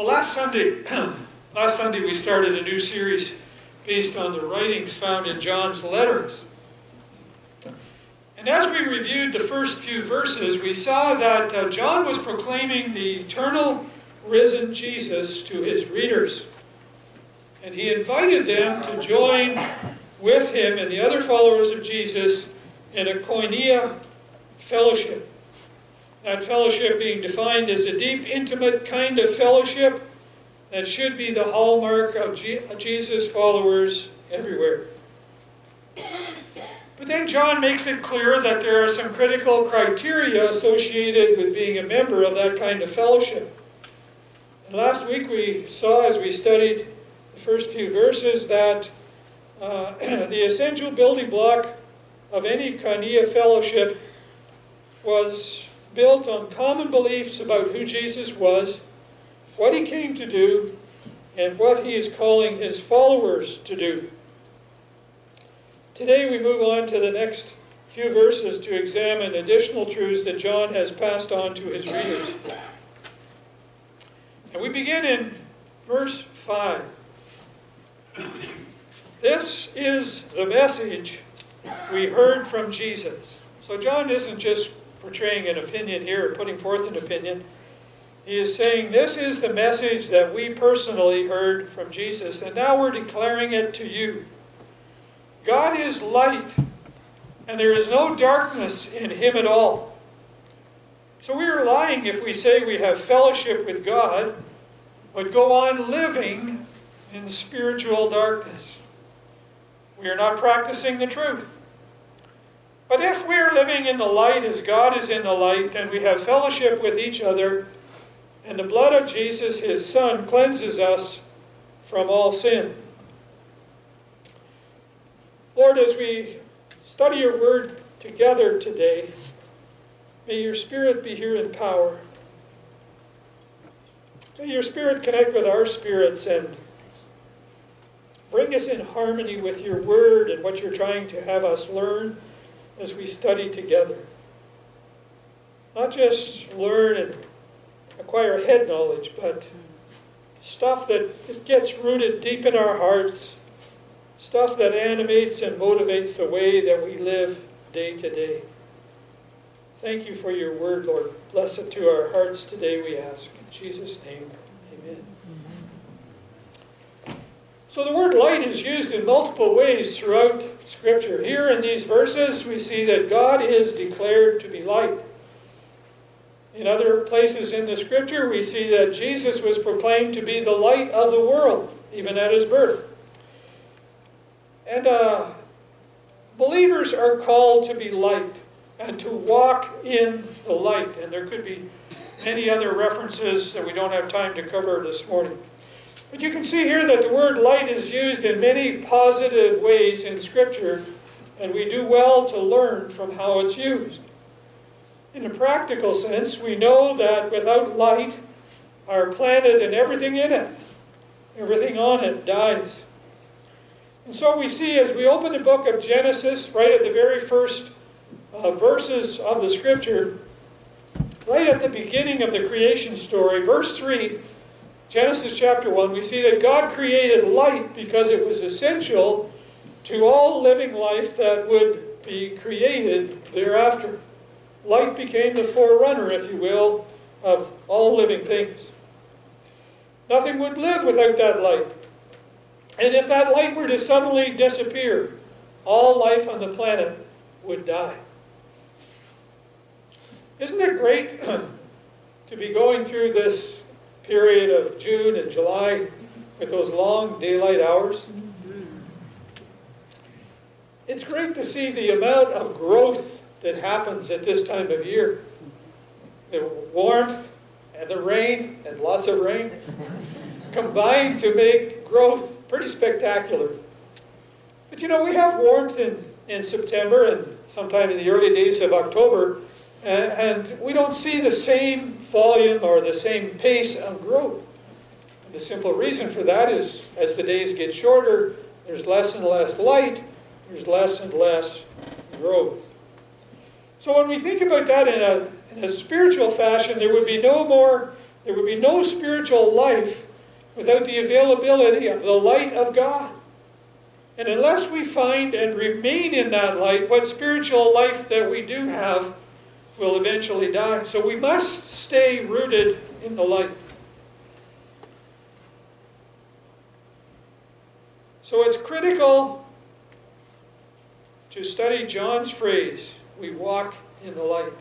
Well, last Sunday we started a new series based on the writings found in John's letters. And as we reviewed the first few verses, we saw that John was proclaiming the eternal risen Jesus to his readers. And he invited them to join with him and the other followers of Jesus in a koinonia fellowship. That fellowship being defined as a deep, intimate kind of fellowship that should be the hallmark of Jesus' followers everywhere. But then John makes it clear that there are some critical criteria associated with being a member of that kind of fellowship. And last week we saw, as we studied the first few verses, that the essential building block of any koinonia fellowship was built on common beliefs about who Jesus was, what he came to do, and what he is calling his followers to do. Today we move on to the next few verses to examine additional truths that John has passed on to his readers. And we begin in verse 5. This is the message we heard from Jesus. So John isn't just portraying an opinion here, or putting forth an opinion. He is saying, this is the message that we personally heard from Jesus, and now we're declaring it to you. God is light, and there is no darkness in him at all. So we are lying if we say we have fellowship with God, but go on living in spiritual darkness. We are not practicing the truth. But if we are living in the light as God is in the light, then we have fellowship with each other, and the blood of Jesus, his Son, cleanses us from all sin. Lord, as we study your word together today, may your Spirit be here in power. May your Spirit connect with our spirits and bring us in harmony with your word and what you're trying to have us learn as we study together. Not just learn and acquire head knowledge, but stuff that gets rooted deep in our hearts, stuff that animates and motivates the way that we live day to day. Thank you for your word, Lord. Bless it to our hearts today, we ask. In Jesus' name, amen. So the word light is used in multiple ways throughout Scripture. Here in these verses, we see that God is declared to be light. In other places in the Scripture, we see that Jesus was proclaimed to be the light of the world, even at his birth. And believers are called to be light and to walk in the light. And there could be many other references that we don't have time to cover this morning. But you can see here that the word light is used in many positive ways in Scripture, and we do well to learn from how it's used. In a practical sense, we know that without light, our planet and everything in it, everything on it, dies. And so we see, as we open the book of Genesis, right at the very first verses of the Scripture, right at the beginning of the creation story, verse 3, Genesis chapter 1, we see that God created light because it was essential to all living life that would be created thereafter. Light became the forerunner, if you will, of all living things. Nothing would live without that light. And if that light were to suddenly disappear, all life on the planet would die. Isn't it great to be going through this period of June and July with those long daylight hours? It's great to see the amount of growth that happens at this time of year. The warmth and the rain, and lots of rain, combine to make growth pretty spectacular. But you know, we have warmth in September and sometime in the early days of October, and we don't see the same volume or the same pace of growth. And the simple reason for that is, as the days get shorter, there's less and less light, there's less and less growth. So when we think about that in a spiritual fashion, there would be no more There would be no spiritual life without the availability of the light of God. And unless we find and remain in that light, what spiritual life that we do have will eventually die. So we must stay rooted in the light. So it's critical to study John's phrase, we walk in the light.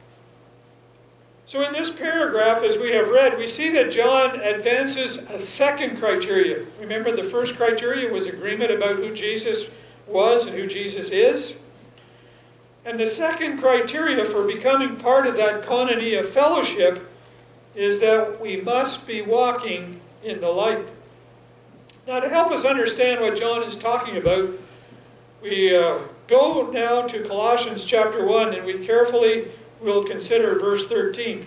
So in this paragraph, as we have read, we see that John advances a second criteria. Remember, the first criteria was agreement about who Jesus was and who Jesus is. And the second criteria for becoming part of that koinonia fellowship is that we must be walking in the light. Now, to help us understand what John is talking about, we go now to Colossians chapter 1, and we carefully will consider verse 13.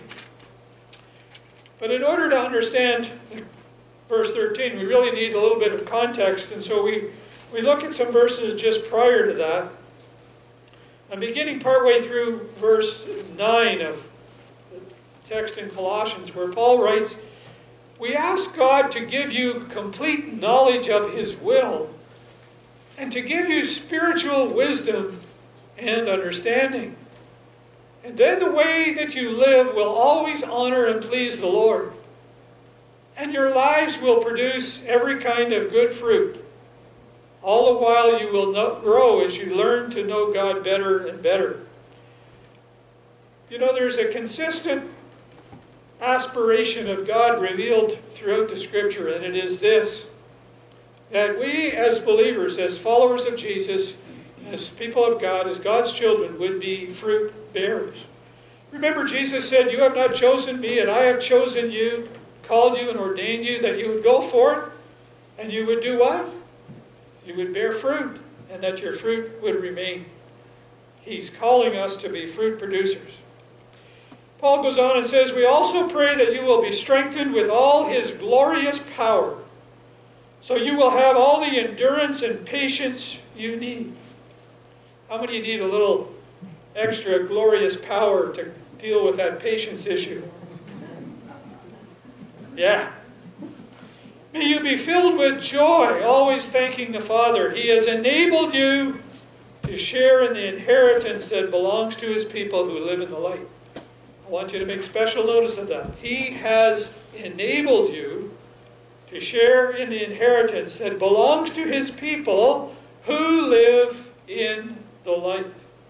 But in order to understand verse 13, we really need a little bit of context, and so we look at some verses just prior to that. I'm beginning partway through verse 9 of the text in Colossians, where Paul writes, "We ask God to give you complete knowledge of His will, and to give you spiritual wisdom and understanding. And then the way that you live will always honor and please the Lord. And your lives will produce every kind of good fruit. All the while you will grow as you learn to know God better and better." You know, there's a consistent aspiration of God revealed throughout the Scripture, and it is this: that we as believers, as followers of Jesus, as people of God, as God's children, would be fruit bearers. Remember, Jesus said, "You have not chosen me, and I have chosen you, called you and ordained you, that you would go forth, and you would do what? You would bear fruit, and that your fruit would remain." He's calling us to be fruit producers. Paul goes on and says, "We also pray that you will be strengthened with all His glorious power, so you will have all the endurance and patience you need." How many need a little extra glorious power to deal with that patience issue? Yeah. "May you be filled with joy, always thanking the Father. He has enabled you to share in the inheritance that belongs to His people who live in the light." I want you to make special notice of that. He has enabled you to share in the inheritance that belongs to His people who live in the light.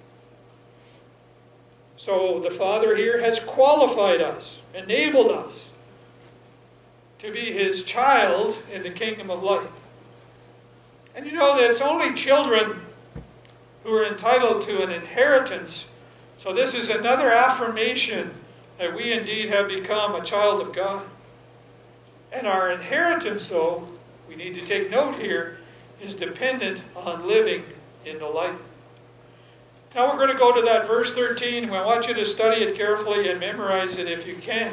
So the Father here has qualified us, enabled us to be His child in the kingdom of light. And you know that it's only children who are entitled to an inheritance. So this is another affirmation that we indeed have become a child of God. And our inheritance, though, we need to take note here, is dependent on living in the light. Now we're going to go to that verse 13, and I want you to study it carefully and memorize it if you can.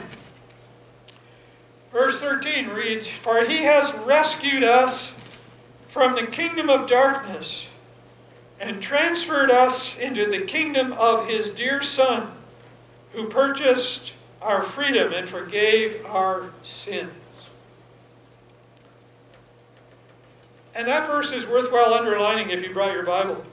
Verse 13 reads, "For He has rescued us from the kingdom of darkness and transferred us into the kingdom of His dear Son, who purchased our freedom and forgave our sins." And that verse is worthwhile underlining if you brought your Bible.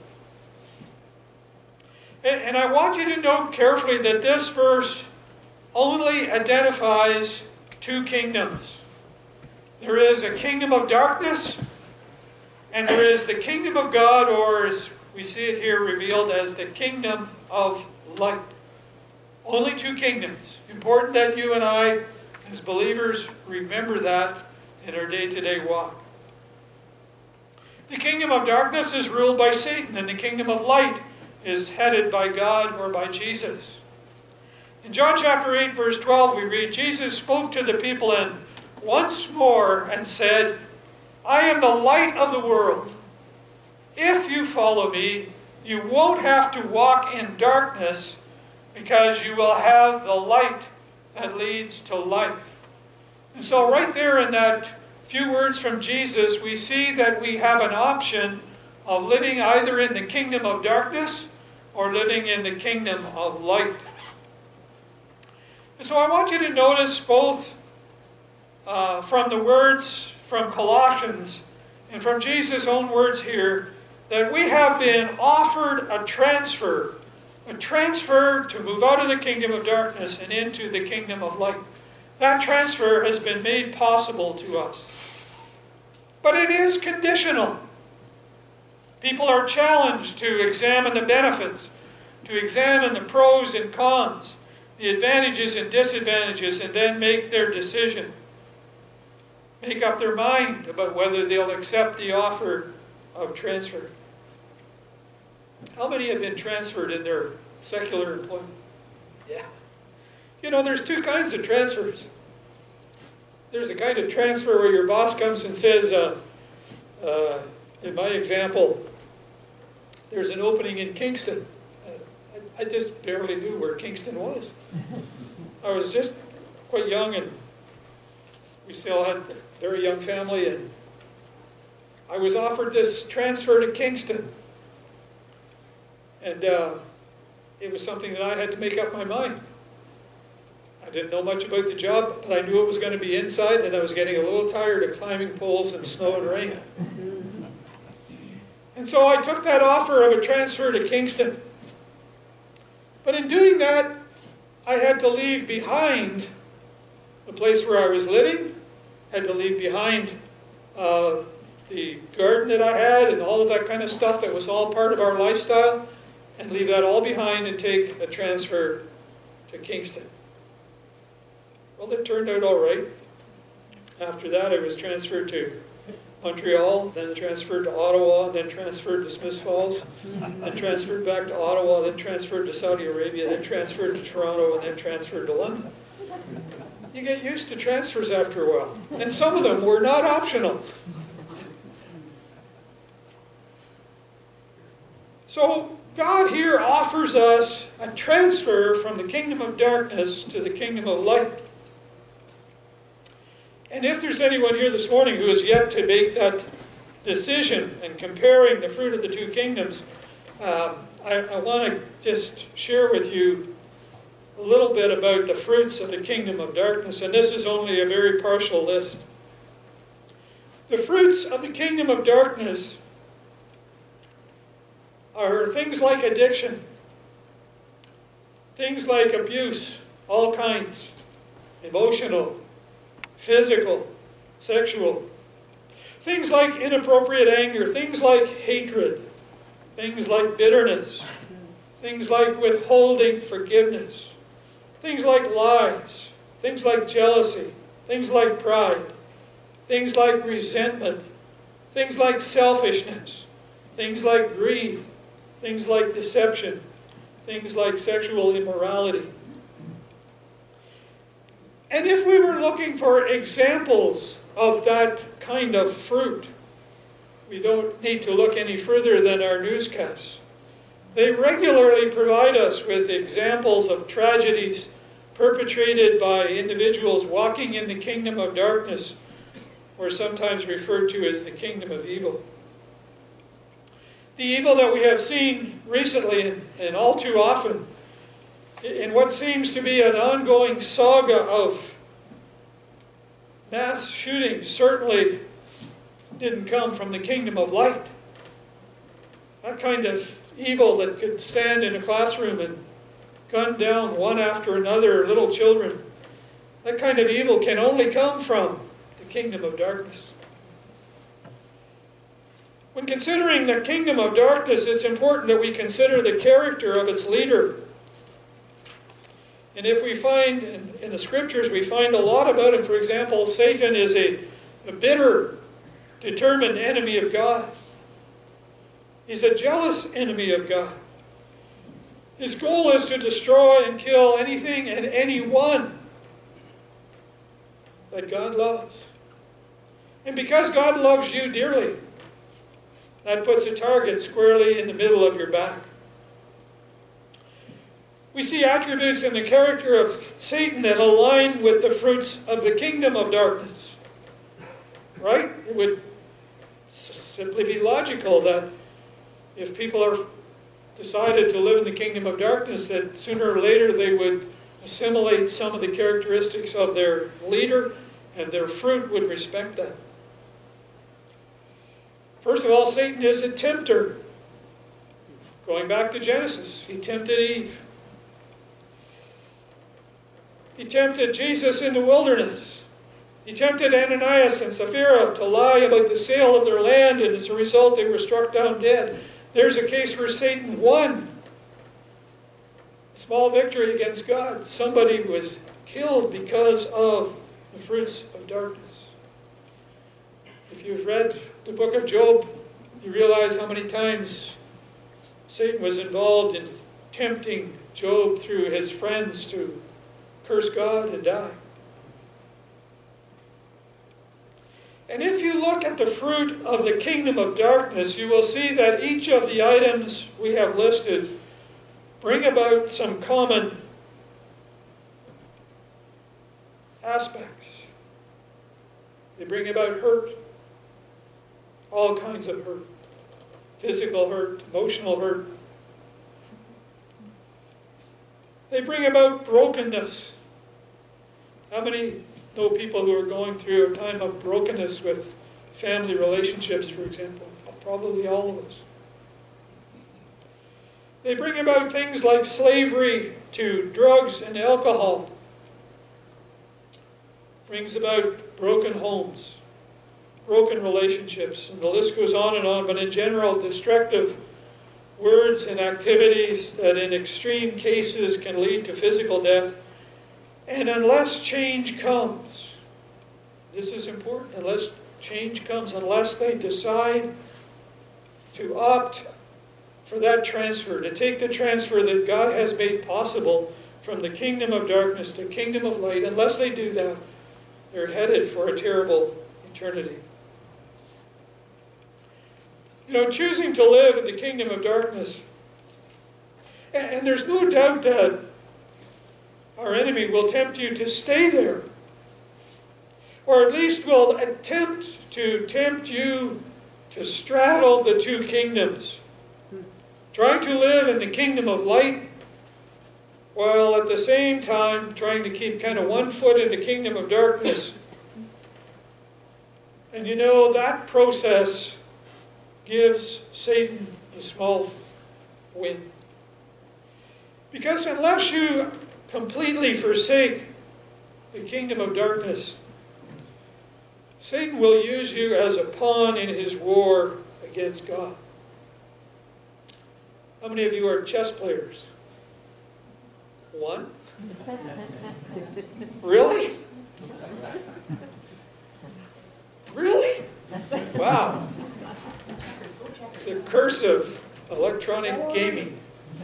And I want you to note carefully that this verse only identifies two kingdoms. There is a kingdom of darkness, and there is the kingdom of God, or as we see it here revealed as the kingdom of light. Only two kingdoms. Important that you and I, as believers, remember that in our day-to-day walk. The kingdom of darkness is ruled by Satan, and the kingdom of light is headed by God or by Jesus. In John chapter 8, verse 12, we read, "Jesus spoke to the people and once more and said, 'I am the light of the world. If you follow me, you won't have to walk in darkness, because you will have the light that leads to life.'" And so right there in that few words from Jesus, we see that we have an option of living either in the kingdom of darkness or living in the kingdom of light. And so I want you to notice both from the words from Colossians and from Jesus' own words here, that we have been offered a transfer to move out of the kingdom of darkness and into the kingdom of light. That transfer has been made possible to us. But it is conditional. People are challenged to examine the benefits, to examine the pros and cons, the advantages and disadvantages, and then make their decision. Make up their mind about whether they'll accept the offer of transfer. How many have been transferred in their secular employment? Yeah. You know, there's two kinds of transfers. There's the kind of transfer where your boss comes and says, in my example, there's an opening in Kingston. I just barely knew where Kingston was. I was just quite young, and we still had a very young family, and I was offered this transfer to Kingston. And it was something that I had to make up my mind. I didn't know much about the job, but I knew it was going to be inside, and I was getting a little tired of climbing poles in snow and rain. And so I took that offer of a transfer to Kingston. But in doing that, I had to leave behind the place where I was living, had to leave behind the garden that I had and all of that kind of stuff that was all part of our lifestyle, and leave that all behind and take a transfer to Kingston. Well, it turned out all right. After that, I was transferred to Montreal, then transferred to Ottawa, then transferred to Smiths Falls, then transferred back to Ottawa, then transferred to Saudi Arabia, then transferred to Toronto, and then transferred to London. You get used to transfers after a while. And some of them were not optional. So God here offers us a transfer from the kingdom of darkness to the kingdom of light. And if there's anyone here this morning who has yet to make that decision and comparing the fruit of the two kingdoms, I want to just share with you a little bit about the fruits of the kingdom of darkness, and this is only a very partial list. The fruits of the kingdom of darkness are things like addiction, things like abuse, all kinds, emotional, physical, sexual, things like inappropriate anger, things like hatred, things like bitterness, things like withholding forgiveness, things like lies, things like jealousy, things like pride, things like resentment, things like selfishness, things like greed, things like deception, things like sexual immorality. And if we were looking for examples of that kind of fruit, we don't need to look any further than our newscasts. They regularly provide us with examples of tragedies perpetrated by individuals walking in the kingdom of darkness, or sometimes referred to as the kingdom of evil. The evil that we have seen recently, and all too often, in what seems to be an ongoing saga of mass shootings, certainly didn't come from the kingdom of light. That kind of evil that could stand in a classroom and gun down one after another little children, that kind of evil can only come from the kingdom of darkness. When considering the kingdom of darkness, it's important that we consider the character of its leader. And if we find, in the scriptures, we find a lot about him. For example, Satan is a bitter, determined enemy of God. He's a jealous enemy of God. His goal is to destroy and kill anything and anyone that God loves. And because God loves you dearly, that puts a target squarely in the middle of your back. We see attributes in the character of Satan that align with the fruits of the kingdom of darkness. Right? It would simply be logical that if people are decided to live in the kingdom of darkness, that sooner or later they would assimilate some of the characteristics of their leader, and their fruit would respect that. First of all, Satan is a tempter. Going back to Genesis, he tempted Eve. He tempted Jesus in the wilderness. He tempted Ananias and Sapphira to lie about the sale of their land, and as a result they were struck down dead. There's a case where Satan won. A small victory against God. Somebody was killed because of the fruits of darkness. If you've read the book of Job, you realize how many times Satan was involved in tempting Job through his friends to curse God and die. And if you look at the fruit of the kingdom of darkness, you will see that each of the items we have listed bring about some common aspects. They bring about hurt, all kinds of hurt, physical hurt, emotional hurt. They bring about brokenness. How many know people who are going through a time of brokenness with family relationships, for example? Probably all of us. They bring about things like slavery to drugs and alcohol. Brings about broken homes, broken relationships, and the list goes on, but in general, destructive words and activities that in extreme cases can lead to physical death. And unless change comes, this is important, unless change comes, unless they decide to opt for that transfer, to take the transfer that God has made possible from the kingdom of darkness to the kingdom of light, unless they do that, they're headed for a terrible eternity. You know, choosing to live in the kingdom of darkness, and there's no doubt that our enemy will tempt you to stay there, or at least will attempt to tempt you to straddle the two kingdoms, trying to live in the kingdom of light, while at the same time trying to keep kind of one foot in the kingdom of darkness. And you know, that process gives Satan a small win. Because unless you completely forsake the kingdom of darkness, Satan will use you as a pawn in his war against God. How many of you are chess players? One? Really? Really? Wow. The curse of electronic gaming.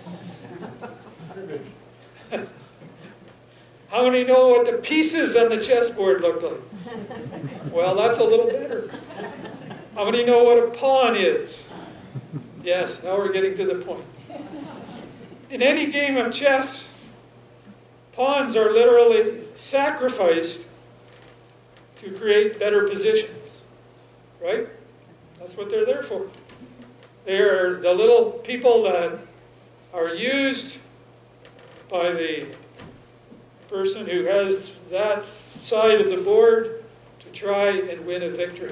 How many know what the pieces on the chessboard look like? Well, that's a little better. How many know what a pawn is? Yes, now we're getting to the point. In any game of chess, pawns are literally sacrificed to create better positions. Right? That's what they're there for. They're the little people that are used by the person who has that side of the board to try and win a victory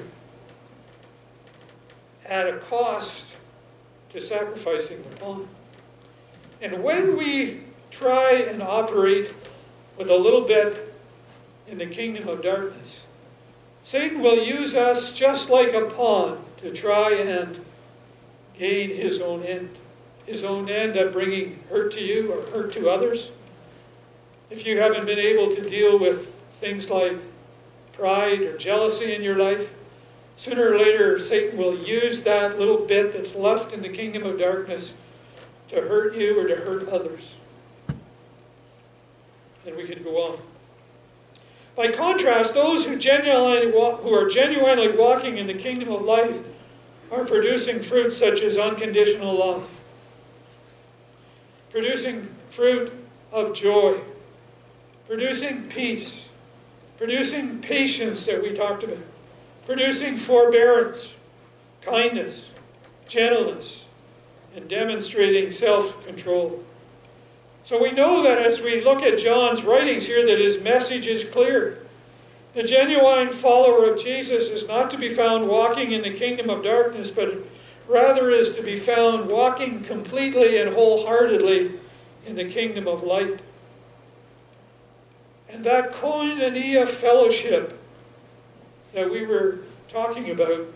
at a cost to sacrificing the pawn. And when we try and operate with a little bit in the kingdom of darkness, Satan will use us just like a pawn to try and gain his own end. His own end of bringing hurt to you or hurt to others. If you haven't been able to deal with things like pride or jealousy in your life, sooner or later Satan will use that little bit that's left in the kingdom of darkness to hurt you or to hurt others. And we could go on. By contrast, those who are genuinely walking in the kingdom of life are producing fruit such as unconditional love, producing fruit of joy, producing peace, producing patience that we talked about, producing forbearance, kindness, gentleness, and demonstrating self-control. So we know that as we look at John's writings here, that his message is clear. The genuine follower of Jesus is not to be found walking in the kingdom of darkness, but rather is to be found walking completely and wholeheartedly in the kingdom of light. And that koinonia fellowship that we were talking about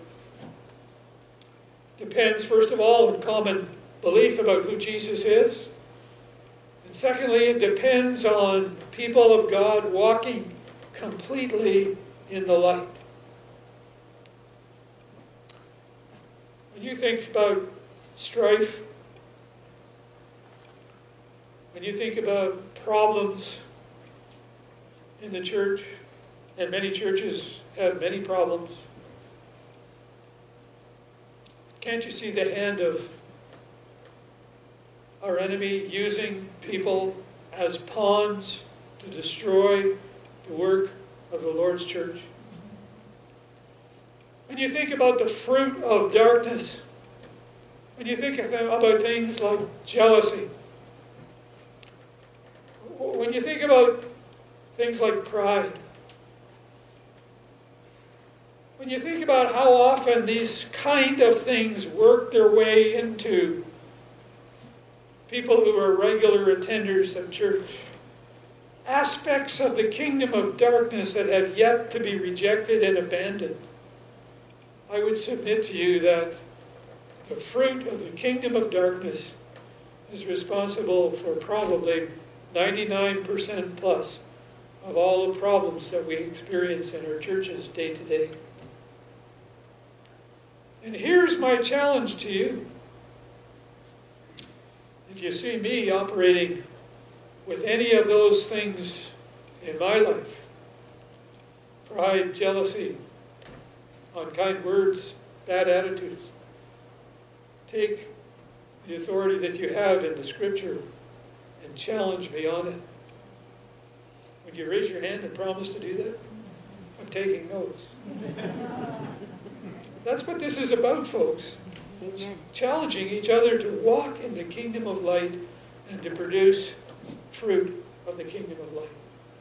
depends, first of all, on common belief about who Jesus is. And secondly, it depends on people of God walking completely in the light. When you think about strife, when you think about problems in the church, and many churches have many problems, can't you see the hand of our enemy using people as pawns to destroy the work of the Lord's church? When you think about the fruit of darkness, when you think about things like jealousy, when you think about things like pride, when you think about how often these kind of things work their way into people who are regular attenders of church, aspects of the kingdom of darkness that have yet to be rejected and abandoned, I would submit to you that the fruit of the kingdom of darkness is responsible for probably 99% plus of all the problems that we experience in our churches day to day. And here's my challenge to you. If you see me operating with any of those things in my life, pride, jealousy, unkind words, bad attitudes, take the authority that you have in the Scripture and challenge me on it. Would you raise your hand and promise to do that? I'm taking notes. That's what this is about, folks. It's challenging each other to walk in the kingdom of light and to produce fruit of the kingdom of light.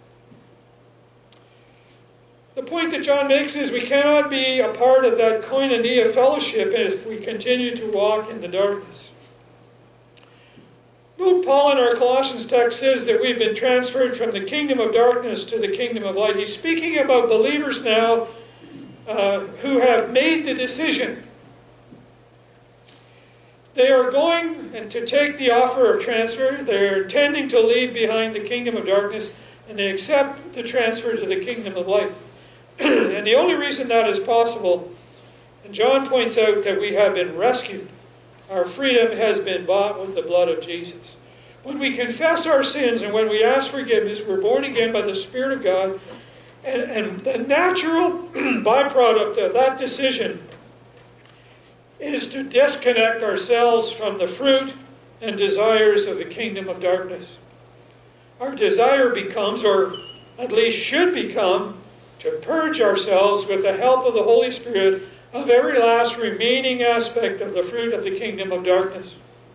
The point that John makes is we cannot be a part of that koinonia fellowship if we continue to walk in the darkness. Note Paul in our Colossians text says that we've been transferred from the kingdom of darkness to the kingdom of light. He's speaking about believers now who have made the decision. They are going to take the offer of transfer. They're intending to leave behind the kingdom of darkness, and they accept the transfer to the kingdom of light. And the only reason that is possible, and John points out that we have been rescued. Our freedom has been bought with the blood of Jesus. When we confess our sins and when we ask forgiveness, we're born again by the Spirit of God. And the natural byproduct of that decision is to disconnect ourselves from the fruit and desires of the kingdom of darkness. Our desire becomes, or at least should become, to purge ourselves with the help of the Holy Spirit of every last remaining aspect of the fruit of the kingdom of darkness.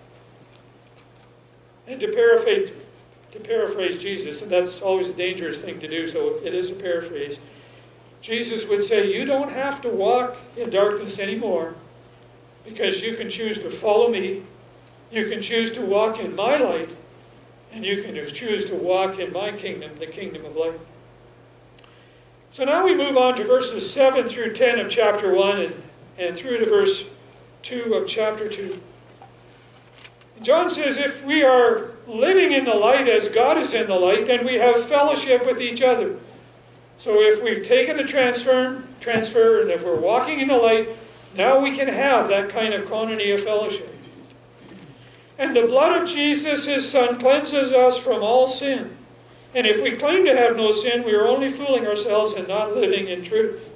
And to paraphrase Jesus, and that's always a dangerous thing to do, so it is a paraphrase, Jesus would say, you don't have to walk in darkness anymore, because you can choose to follow me, you can choose to walk in my light, and you can choose to walk in my kingdom, the kingdom of light. So now we move on to verses 7 through 10 of chapter 1 and through to verse 2 of chapter 2. And John says if we are living in the light as God is in the light, then we have fellowship with each other. So if we've taken the transfer, and if we're walking in the light, now we can have that kind of koinonia fellowship. And the blood of Jesus, his Son, cleanses us from all sin. And if we claim to have no sin, we are only fooling ourselves and not living in truth.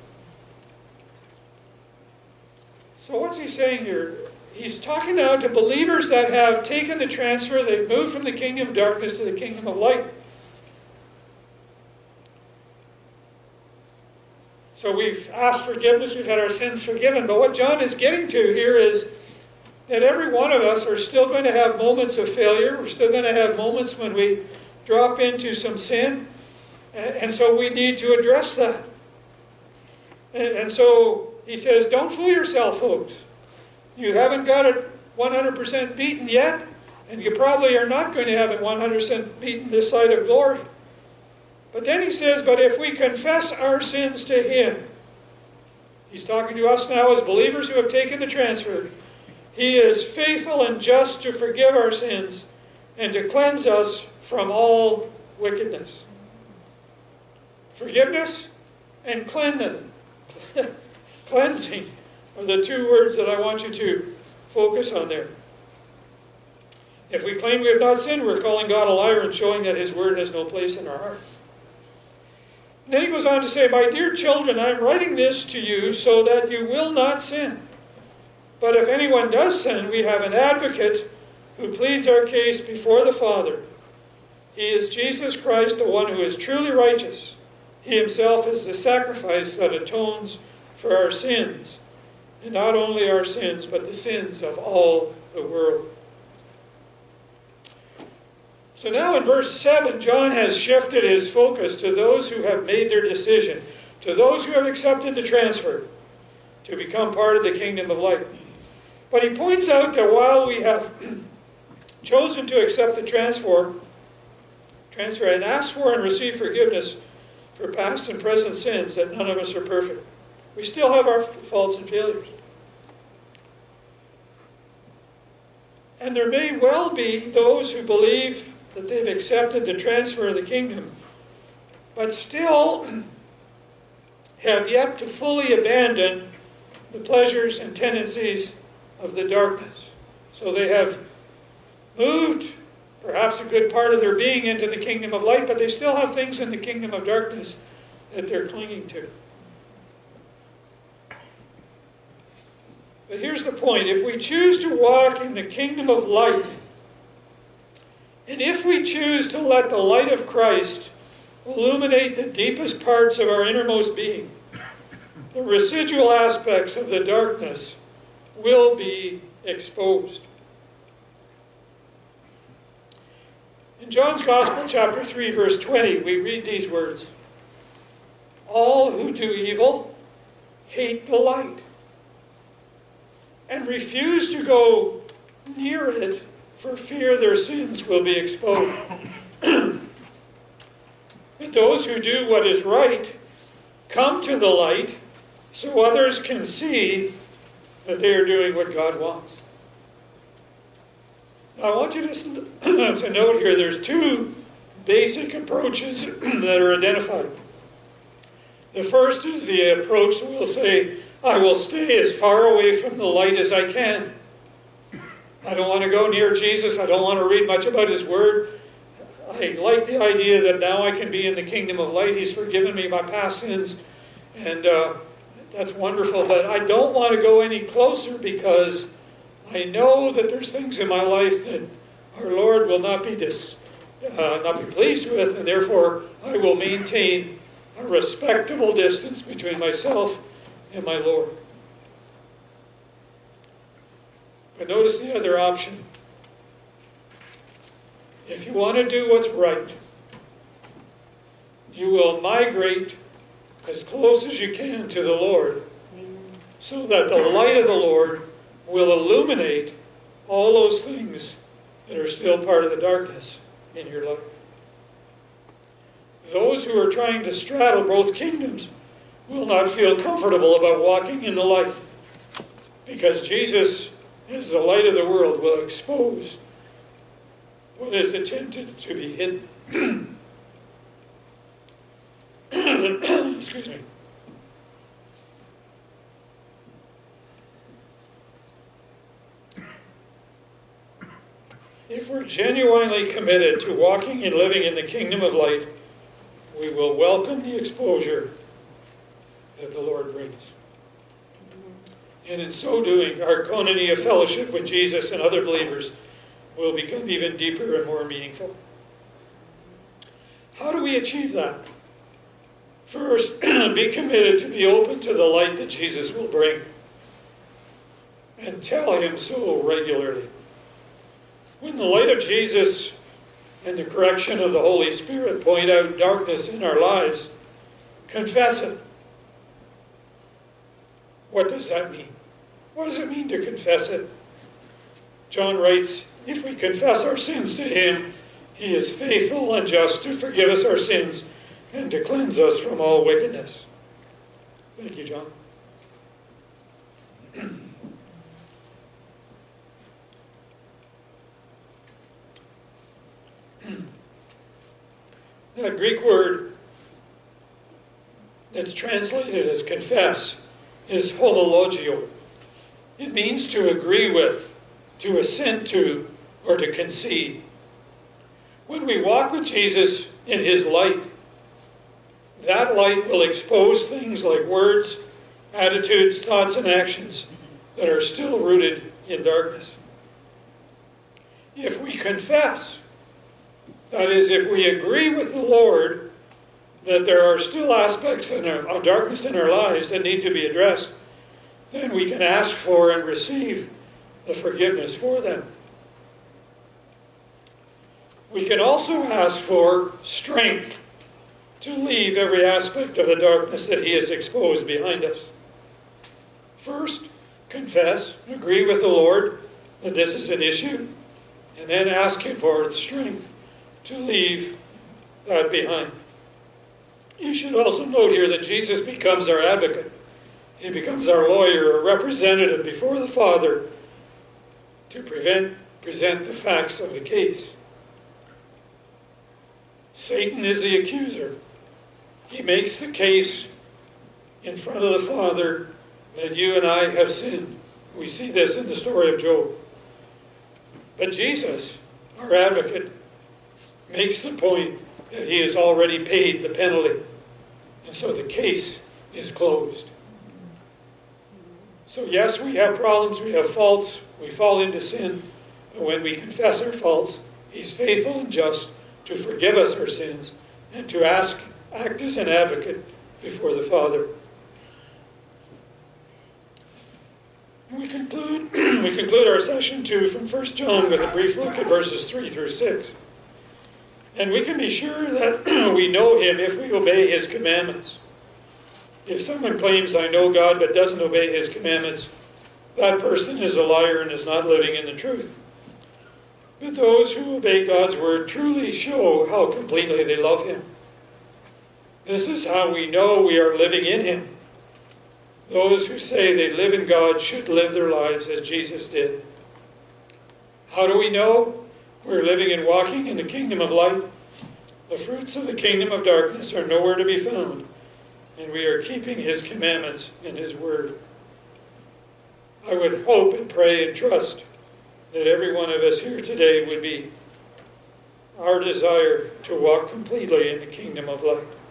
So what's he saying here? He's talking now to believers that have taken the transfer. They've moved from the kingdom of darkness to the kingdom of light. So we've asked forgiveness. We've had our sins forgiven. But what John is getting to here is that every one of us are still going to have moments of failure. We're still going to have moments when we drop into some sin. And so we need to address that. And so he says, don't fool yourself, folks. You haven't got it 100% beaten yet, and you probably are not going to have it 100% beaten this side of glory. But then he says, but if we confess our sins to him, he's talking to us now as believers who have taken the transfer, he is faithful and just to forgive our sins and to cleanse us from all wickedness. Forgiveness and cleansing are the two words that I want you to focus on there. If we claim we have not sinned, we're calling God a liar and showing that his word has no place in our hearts. And then he goes on to say, my dear children, I'm writing this to you so that you will not sin. But if anyone does sin, we have an advocate who pleads our case before the Father. He is Jesus Christ, the one who is truly righteous. He himself is the sacrifice that atones for our sins. And not only our sins, but the sins of all the world. So now in verse 7, John has shifted his focus to those who have made their decision, to those who have accepted the transfer to become part of the kingdom of light. But he points out that while we have chosen to accept the transfer and ask for and receive forgiveness for past and present sins, that none of us are perfect. We still have our faults and failures. And there may well be those who believe that they've accepted the transfer of the kingdom, but still have yet to fully abandon the pleasures and tendencies of the darkness. So they have moved perhaps a good part of their being into the kingdom of light, but they still have things in the kingdom of darkness that they're clinging to. But here's the point. If we choose to walk in the kingdom of light, and if we choose to let the light of Christ illuminate the deepest parts of our innermost being, the residual aspects of the darkness will be exposed. In John's Gospel, chapter 3, verse 20, we read these words. All who do evil hate the light and refuse to go near it for fear their sins will be exposed. But those who do what is right come to the light so others can see that they are doing what God wants. Now, I want you to note here there's two basic approaches that are identified. The first is the approach that will say, I will stay as far away from the light as I can. I don't want to go near Jesus. I don't want to read much about his word. I like the idea that now I can be in the kingdom of light. He's forgiven me my past sins. And that's wonderful. But I don't want to go any closer because I know that there's things in my life that our Lord will not be pleased with. And therefore, I will maintain a respectable distance between myself and my Lord. But notice the other option. If you want to do what's right, you will migrate as close as you can to the Lord, so that the light of the Lord will illuminate all those things that are still part of the darkness in your life. Those who are trying to straddle both kingdoms will not feel comfortable about walking in the light, because Jesus, as the light of the world, will expose what is attempted to be hidden. Excuse me. If we're genuinely committed to walking and living in the kingdom of light, we will welcome the exposure that the Lord brings. And in so doing, our koinonia fellowship with Jesus and other believers will become even deeper and more meaningful. How do we achieve that? First, be committed to be open to the light that Jesus will bring. and tell him so regularly. When the light of Jesus and the correction of the Holy Spirit point out darkness in our lives, confess it. What does that mean? What does it mean to confess it? John writes, if we confess our sins to him, he is faithful and just to forgive us our sins and to cleanse us from all wickedness. Thank you, John. That Greek word that's translated as confess is homologio. It means to agree with, to assent to, or to concede. When we walk with Jesus in his light, that light will expose things like words, attitudes, thoughts, and actions that are still rooted in darkness. If we confess, that is, if we agree with the Lord that there are still aspects of darkness in our lives that need to be addressed, then we can ask for and receive the forgiveness for them. We can also ask for strength to leave every aspect of the darkness that he has exposed behind us. First, confess, agree with the Lord that this is an issue, and then ask him for the strength to leave that behind. You should also note here that Jesus becomes our advocate. He becomes our lawyer, a representative before the Father to present the facts of the case. Satan is the accuser. He makes the case in front of the Father that you and I have sinned. We see this in the story of Job. But Jesus, our advocate, makes the point that he has already paid the penalty. And so the case is closed. So yes, we have problems, we have faults, we fall into sin. But when we confess our faults, he's faithful and just to forgive us our sins and to act as an advocate before the Father. We conclude our session 2 from 1 John with a brief look at verses 3 through 6. And we can be sure that we know him if we obey his commandments. If someone claims, I know God, but doesn't obey his commandments, that person is a liar and is not living in the truth. But those who obey God's word truly show how completely they love him. This is how we know we are living in him. Those who say they live in God should live their lives as Jesus did. How do we know we're living and walking in the kingdom of light? The fruits of the kingdom of darkness are nowhere to be found, and we are keeping his commandments and his word. I would hope and pray and trust that every one of us here today would be our desire to walk completely in the kingdom of light.